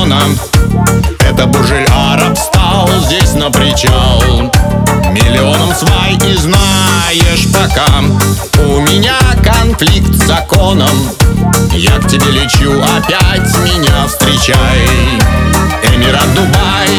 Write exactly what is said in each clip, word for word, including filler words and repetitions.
закона. Это Бурж-Аль-Араб стал здесь на причал. Миллионом свай и знаешь пока у меня конфликт с законом. Я к тебе лечу, опять меня встречай. Эмират Дубай.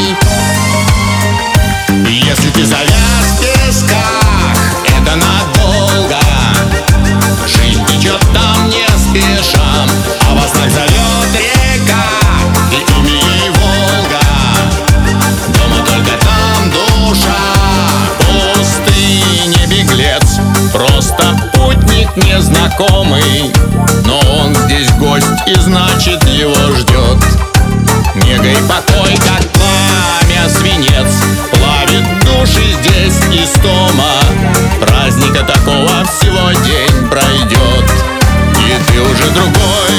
Если ты завяз в песках, это надолго. Жить течет там не спеша, а вас так зовет река, и имя ей Волга. Дома только там душа. Пустыне беглец, просто путник незнакомый, но он здесь гость, и значит его ждет нега и покой, как пламя свинец. Плавит души здесь истома. Праздника такого всего день пройдет, и ты уже другой.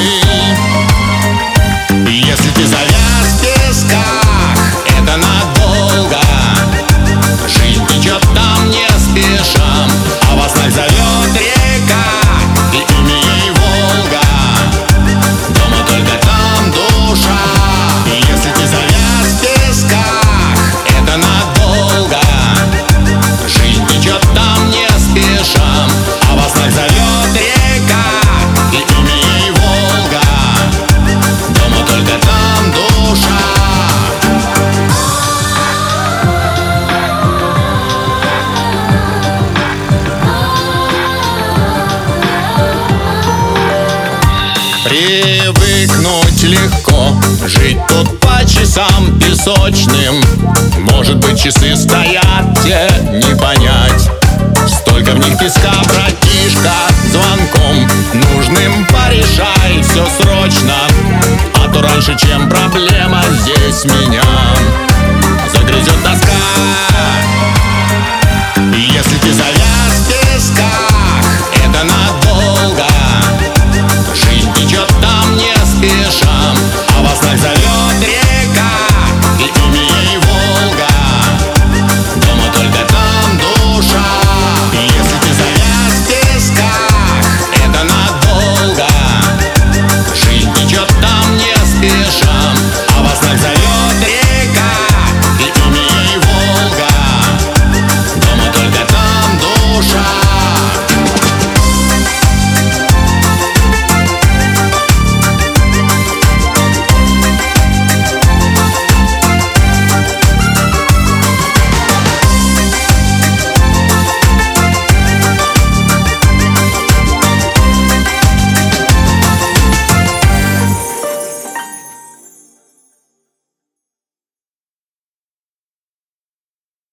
Если ты завяз в песках, это надолго. Жизнь течет там не спеша, а вас так зовет река, и имя ей Волга. Дома только там душа. Если ты завяз в песках, это надолго. Жизнь течет там не спеша, а вас так зовет река, и имя ей Волга. Дома только там душа. Привыкнуть легко, жить тут по часам песочным. Может быть, часы стоят, те не понять. Столько в них песка, братишка, звонком нужным порешай все срочно, а то раньше, чем проблема здесь меня